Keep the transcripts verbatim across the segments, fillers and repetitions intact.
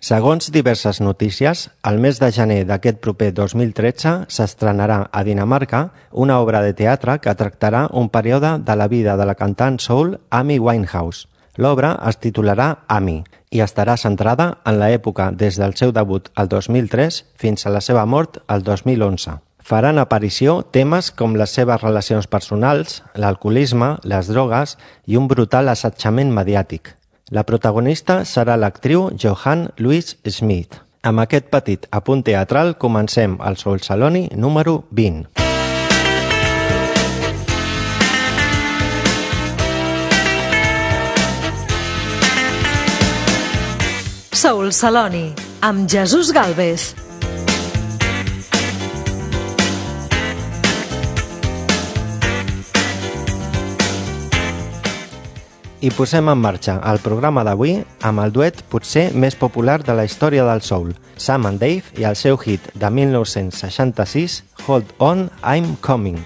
Segons diverses notícies, al mes de gener d'aquest proper dos mil tretze s'estrenarà a Dinamarca una obra de teatre que tractarà un període de la vida de la cantant soul Amy Winehouse. L'obra es titularà Amy i estarà centrada en l'època des del seu debut el dos mil tres fins a la seva mort el dos mil onze. Faran aparició temes com les seves relacions personals, l'alcoholisme, les drogues i un brutal assetjament mediàtic. La protagonista serà l'actriu Johanne Louise Smith. Amb aquest petit apunt teatral comencem el Soul Saloni número vint. Soul Saloni, amb Jesús Galvez. I posem en marxa el programa d'avui amb el duet potser més popular de la història del soul, Sam and Dave i el seu hit de mil nou-cents seixanta-sis, Hold On, I'm Coming.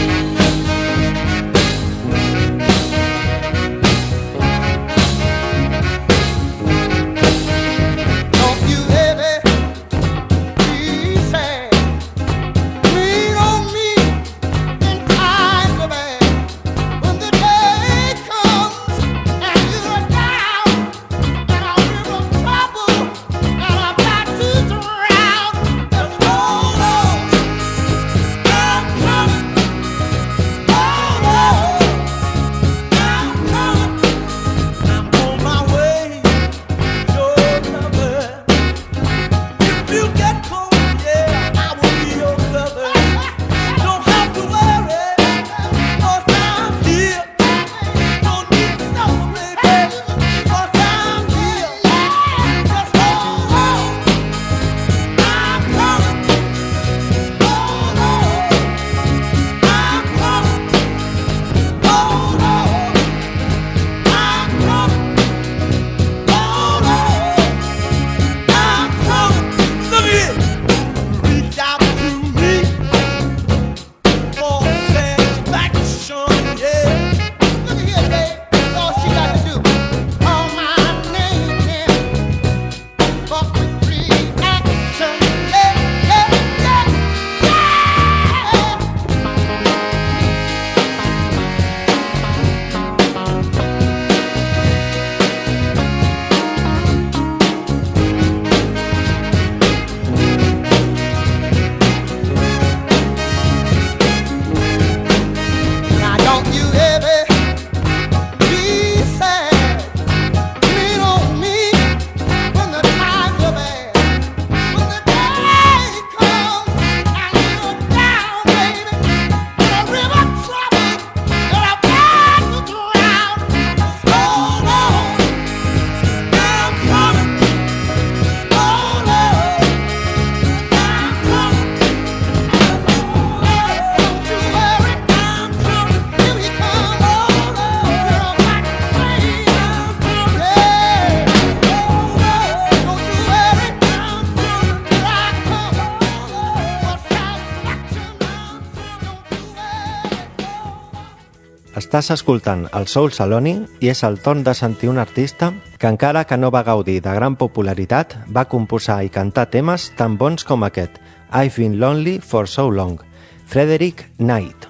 Estàs escoltant el Soul Saloni i és el torn de sentir un artista que encara que no va gaudir de gran popularitat va composar i cantar temes tan bons com aquest, I've Been Lonely for So Long, Frederick Knight.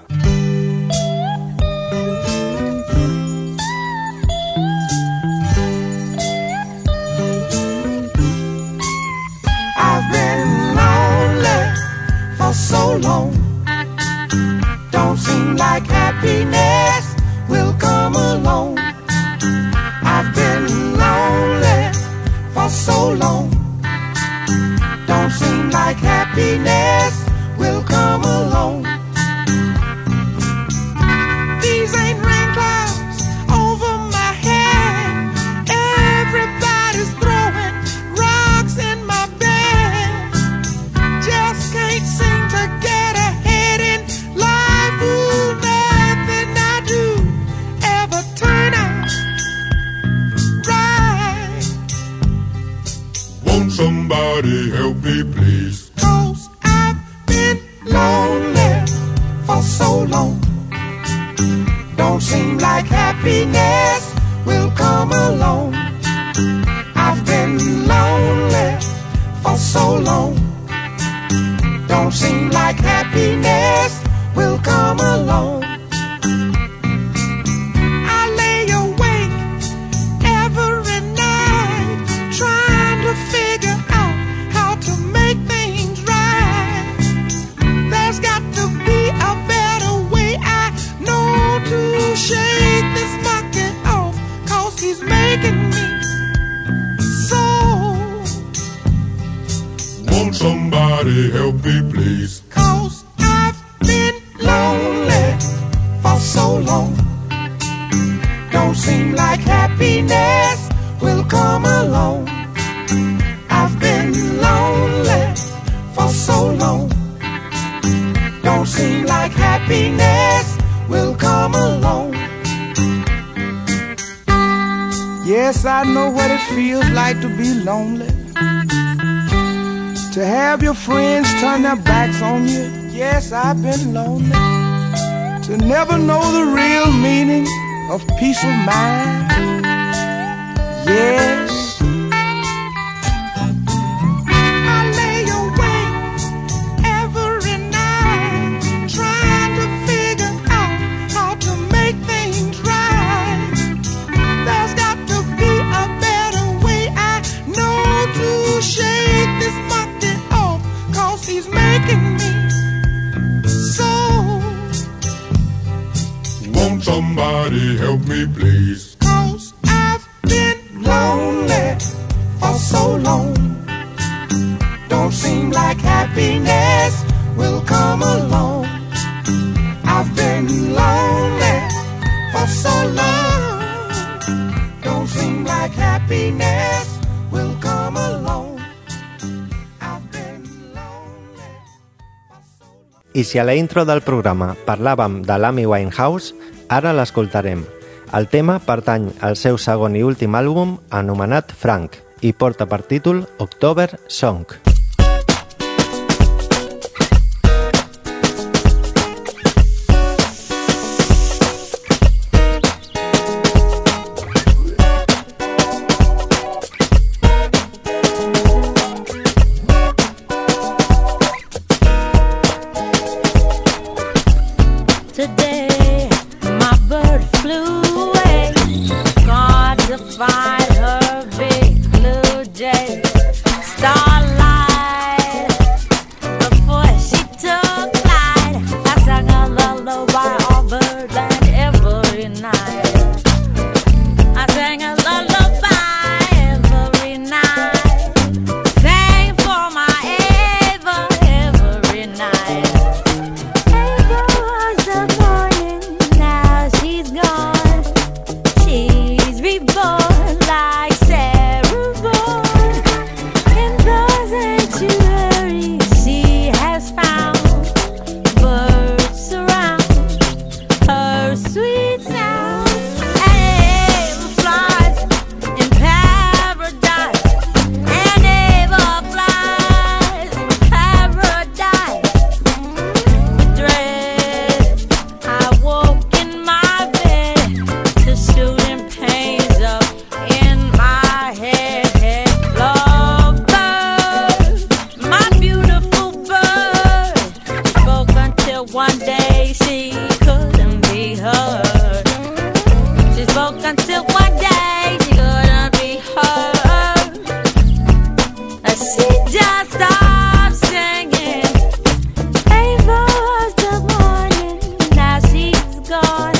I've been lonely for so long. Don't seem like happiness will come along. I've been lonely for so long. Don't seem like happiness will come along. These ain't rain clouds over my head. Everybody's throwing rocks in my bed. Just can't seem to get ahead in life. Ooh, nothing I do ever turn out right. Won't somebody help me, please? 'Cause I've been lonely for so long. Don't seem like happiness will come along. I've been lonely Won't somebody help me, please? 'Cause I've been lonely for so long. Don't seem like happiness will come along. I've been lonely for so long. Don't seem like happiness will come along. Yes, I know what it feels like to be lonely, to have your friends turn their backs on you. Yes, I've been lonely, to never know the real meaning of peace of mind. Yes, I lay awake every night trying to figure out how to make things right. There's got to be a better way, I know, to shake this monkey off, 'cause he's making me so. Won't somebody help me, please? 'Cause I've been lonely for so long. Don't seem like happiness will come along. I've been lonely for so long. Don't seem like happiness will come along. I've been lonely for so long. I si a la intro del programa parlàvem de l'Amy Winehouse, ara l'escoltarem. El tema pertany al seu segon i últim àlbum anomenat Frank i porta per títol October Song. Today, my bird flew away, gone to find her big blue jay. Starlight, before she took flight, I sang a lullaby on birdland every night. I sang a lullaby every night, sang for my Ava every night. Ava was the morning, now she's gone. She's reborn like Sarah born. In the sanctuary she has found, birds surround her sweet sound. And Ava flies in paradise, and Ava flies in paradise. With dread, I woke in my bed to shooting pains up in my head. Lovebird, my beautiful bird, spoke until one day she couldn't be heard. She spoke until one day she couldn't be heard. She just stopped singing. Ava was the morning, now she's gone.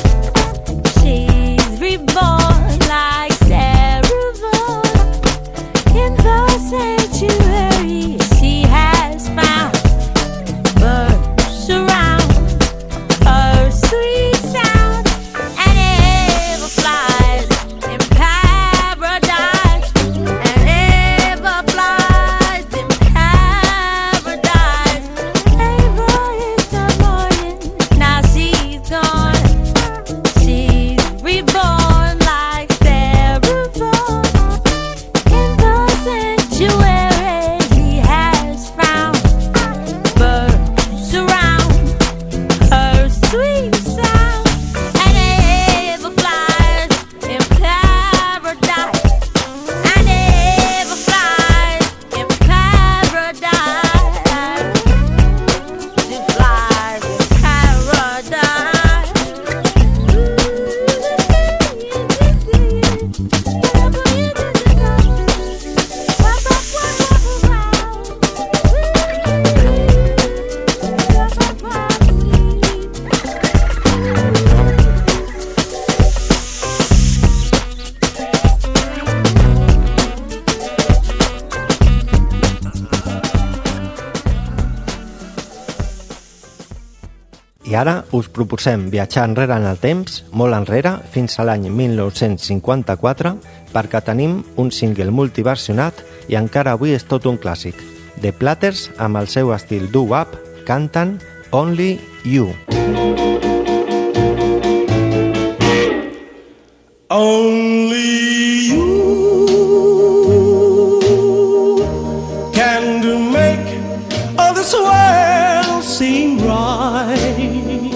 She's reborn like Sarah born. In the sanctuary she has found, birds surround her sweet sound. And Ava flies in paradise, and Ava flies in paradise. Ava is the morning, now she's gone. She's reborn like Sarah born. In the sanctuary I ara us proposem viatjar enrere en el temps, molt enrere, fins a l'any mil nou-cents cinquanta-quatre, perquè tenim un single multiversionat i encara avui és tot un clàssic. The Platters, amb el seu estil doo-wop, canten Only You. Only you can make all this world seem right.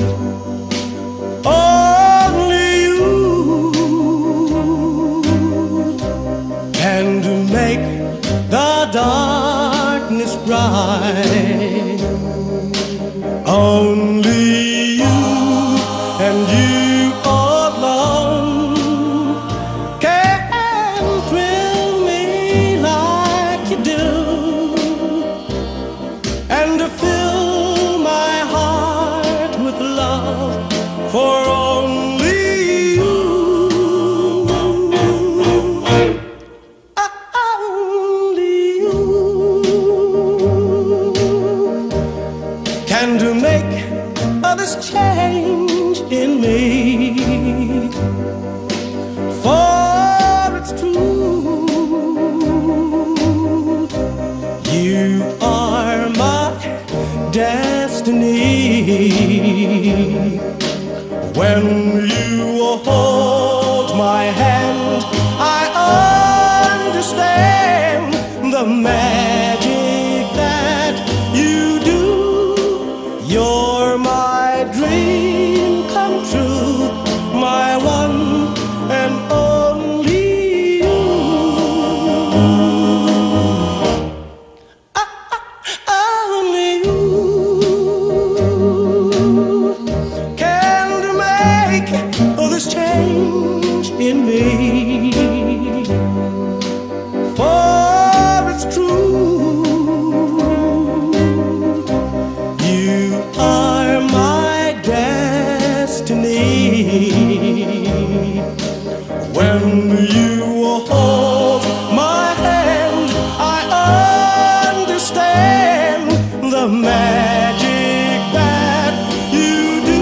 Only you can make the darkness bright. Only you and you alone can thrill me like you do, and to fill my heart with love for only you. Only you can to make this change in me, for it's true, you are my destiny. When you hold my hand, I understand the magic that you do. You're my dream come true, my one and only you. Ah, ah, only you can make all this change in me, for it's true, you are my destiny. When you hold my hand, I understand the magic that you do.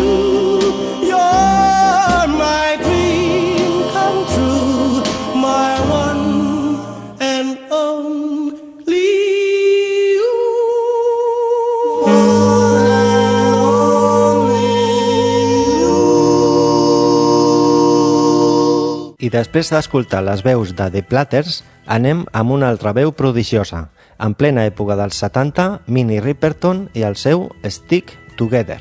You're my dream come true, my one and only you. I després d'escoltar les veus de The Platters, anem amb una altra veu prodigiosa. En plena època dels setanta, Minnie Riperton i el seu Stick Together.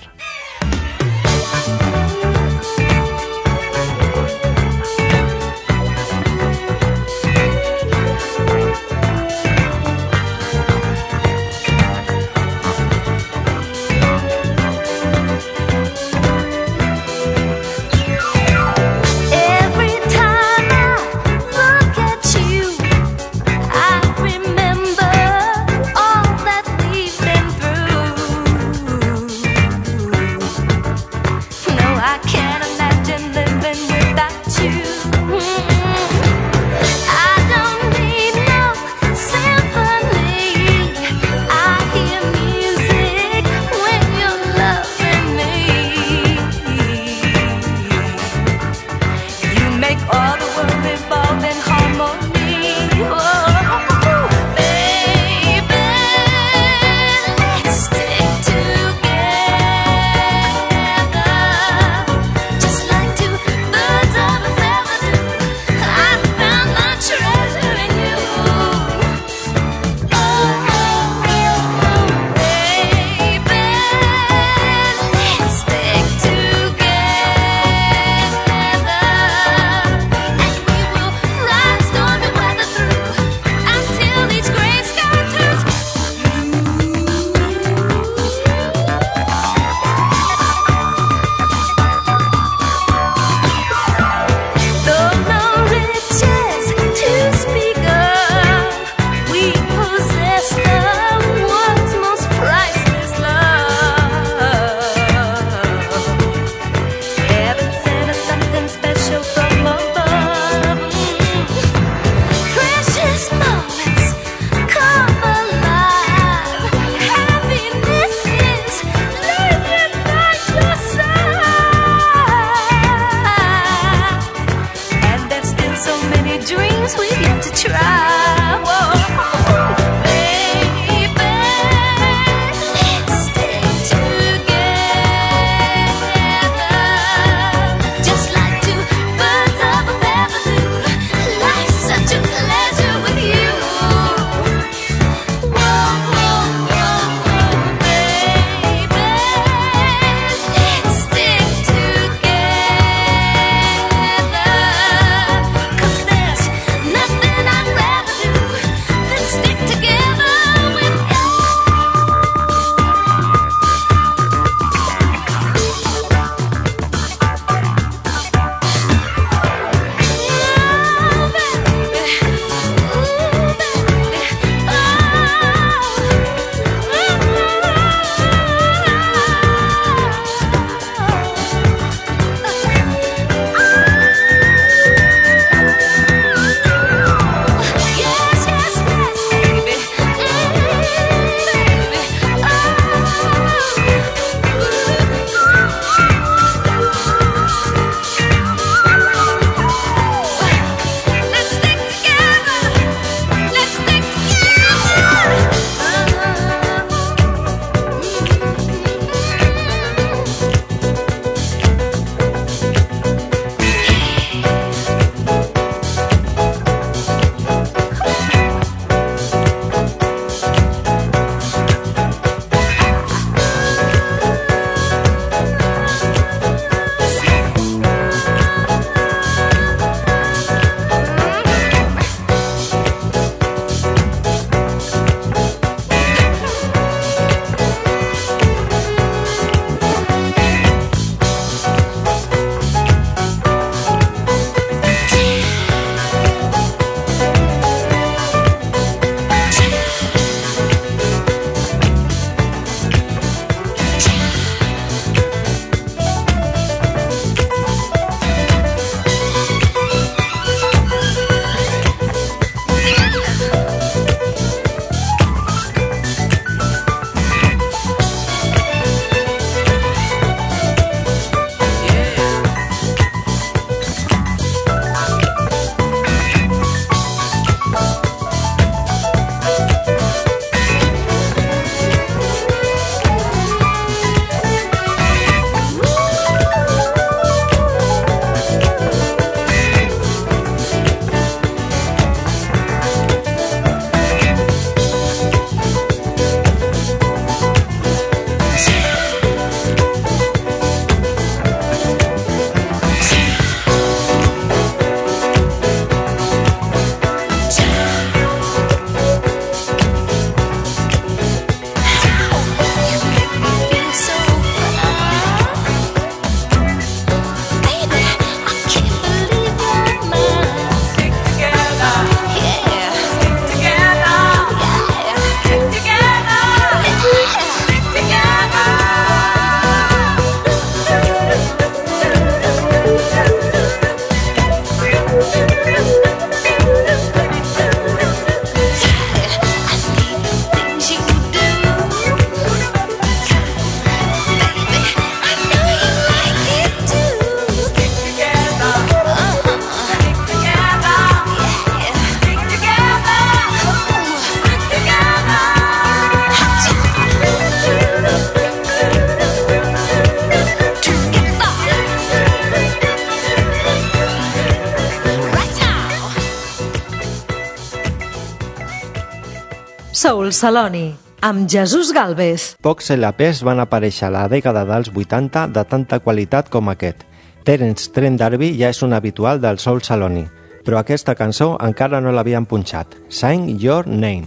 Every time I look at you, I remember all that we've been through. Soul Saloni, amb Jesús Galvez. Pocs L Ps van aparèixer a la dècada dels vuitanta de tanta qualitat com aquest. Terence Trent D'Arby ja és un habitual del Soul Saloni, però aquesta cançó encara no l'havien punxat. Sign Your Name.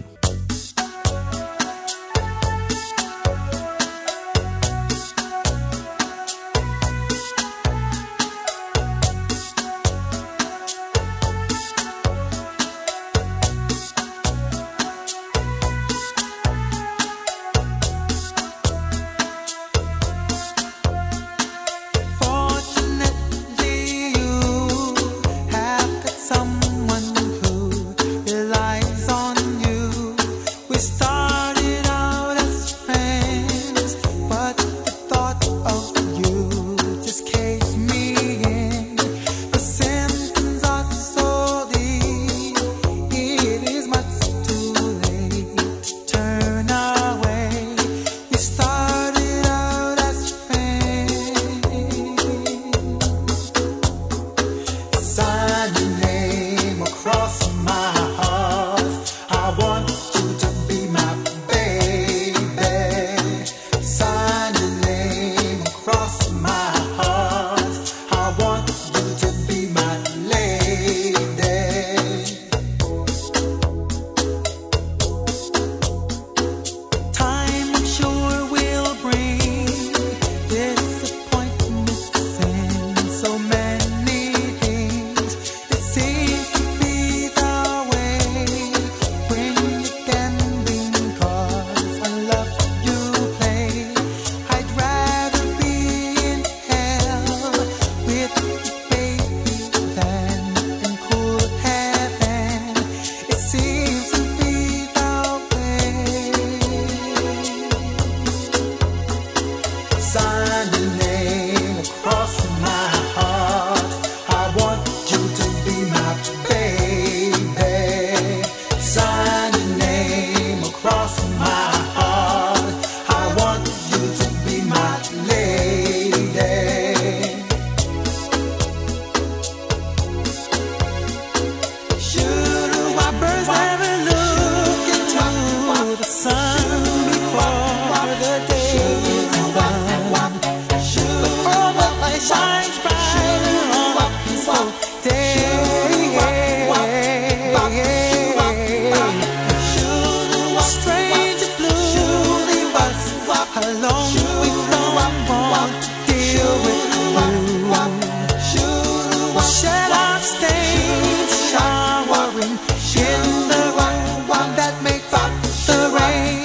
Fortunately, you have got someone who relies on you. We started out as friends, but the thought of you just caved me in. The symptoms are so deep, it is much too late to turn away. We started out as friends. Sign your name across my heart. I want you to be my baby. Sign your name across my heart. I want you to be my lady. Time, I'm sure, will bring disappointments and so many things. It seems to be the way when you're gambling cards on love you play. I'd rather be in hell with you, baby, than in cool heaven. It seems to be the way. Sign your name across my heart. I want you to be my baby. Sign your name across my heart. I want you to be my lady. Should our birds ever look into the sun before the day is done? Should all the light shines brighter on this whole day? Should a stranger blue leave us alone? We don't want to deal with you. Shed our stains, showering in the rain that makes up the rain.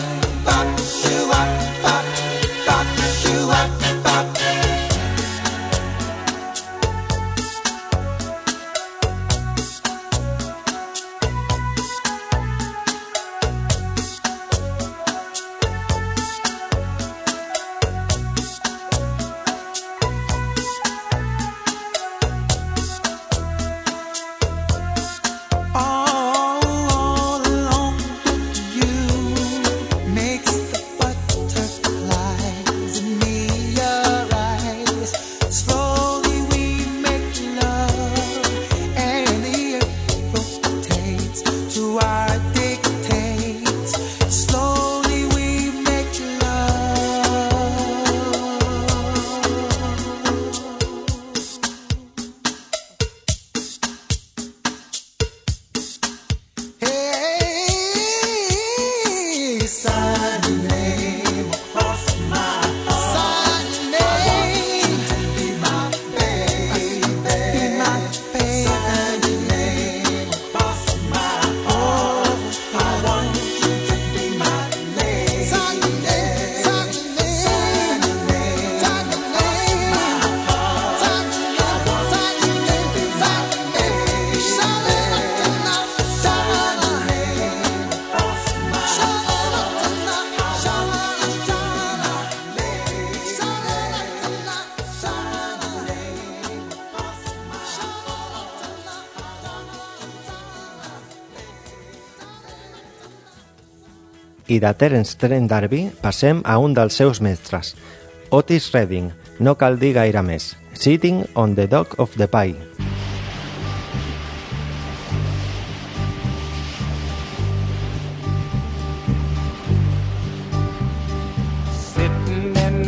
All alone with you makes the butterflies in me arise. Slowly we make love, and the earth rotates to our dictates. Slowly we make love. Hey, sign your name across my heart. Sign your name. Be my baby. Be my baby. Sign your name across my heart. I want you to be my lady. Sign your name. Sign your name. Sign your name. Sign your name. Sign your name. Sign your name. Sign your name. Sign your name. I de Terence Trent D'Arby passem a un dels seus mestres, Otis Redding, no cal dir gaire més, Sitting on the Dock of the Pie.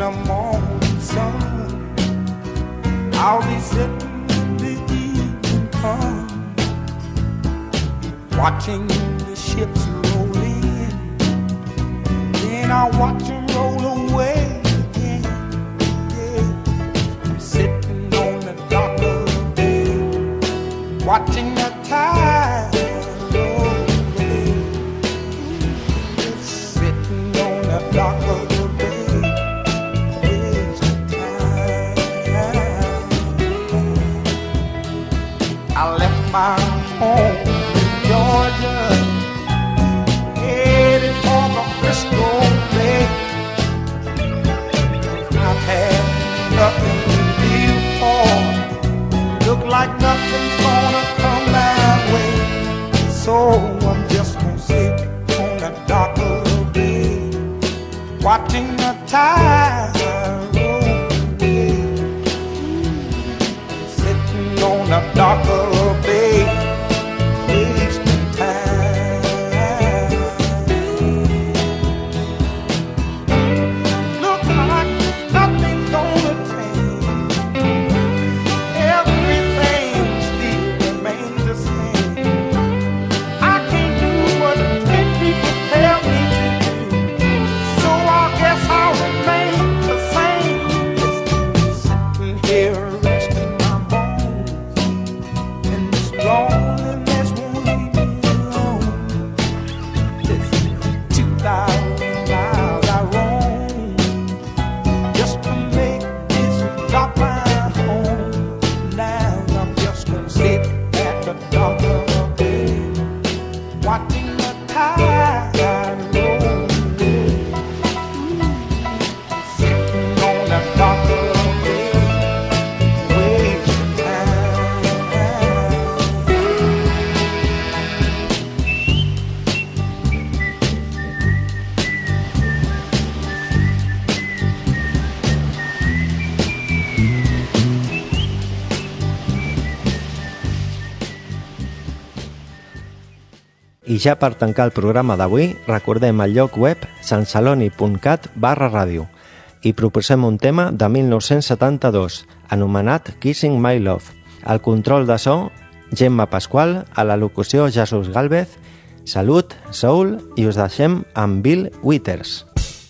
the morning sun, I'll be sitting in the evening come, watching the ships roll in, then I'll watch them roll away again. Yeah. I'm sitting on the dock of the bay, watching the tide roll away. Sitting on the dock of the bay, wasting time. I left my home in Georgia, headed for the Frisco Bay. I've had nothing to live for, look like nothing's gonna come my way. So I'm just gonna sit on the dock of the bay, watching the tide roll away. Sitting on the dock of the bay, wasting time. Look like nothing's gonna change, everything still remains the same. I can't do what ten people tell me to do, so I guess I'll remain the same. Sitting here resting my bones, and this loneliness won't leave me alone. This two thousand miles I roam, just to make this drop my home. Now I'm just gonna sit at the dock of the bay, watching the tide roll away. Sitting on the dock of the bay, wasting time. I ja per tancar el programa d'avui, recordem el lloc web sansaloni punt cat barra ràdio i proposem un tema de mil nou-cents setanta-dos, anomenat Kissing My Love. Al control de so, Gemma Pasqual, a la locució Jesús Gálvez. Salut, soul, i us deixem amb Bill Withers.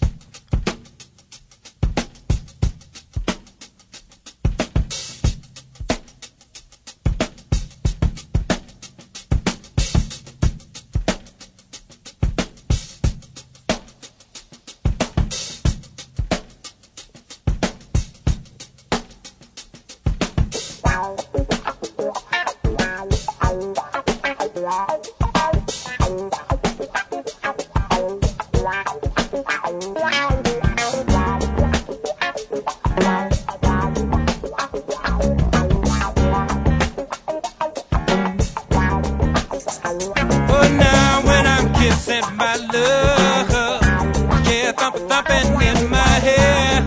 But now when I'm kissing my love, yeah, thump thumping in my head.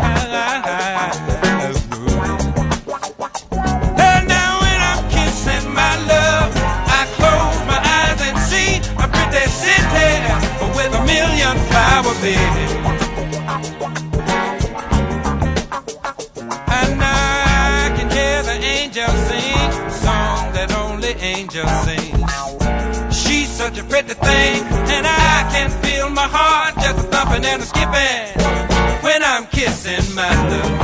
And now when I'm kissing my love, I close my eyes and see a pretty city with a million flower beds. And I can hear the angels sing a song that only angels sing. She's such a pretty thing, and I can feel my heart just thumping and skipping when I'm kissing my love.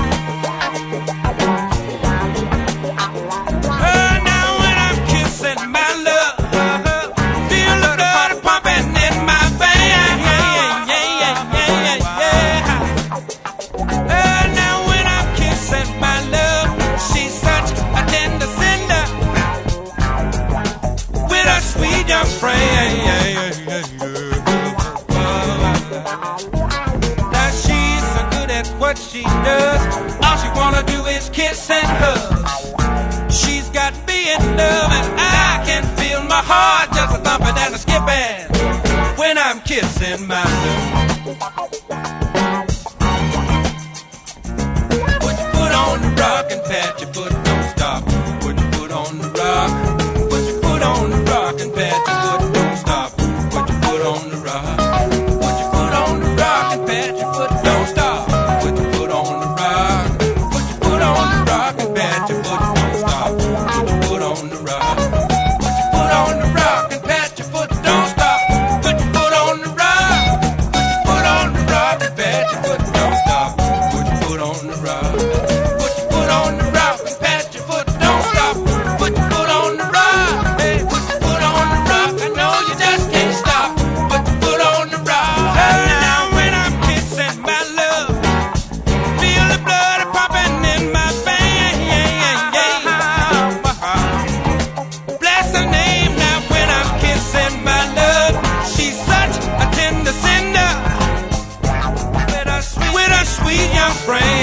Oh, now when I'm kissing my love, feel the blood pumping in my veins. Yeah, yeah, yeah, yeah, yeah. Oh, now when I'm kissing my love, she's such a tender cinder with a sweet young friend. Now she's so good at what she does, all she wanna do is kiss and hug. She's got me in love, and I can feel my heart just a thumping and a skipping when I'm kissing my love. Put your foot on the rock and pat your foot, don't stop. Put your foot on the rock. Put your foot on the rock and pat your foot, don't stop. Put your foot on the rock. Put your foot on the rock and pat your foot, don't stop. Put your foot on the friend.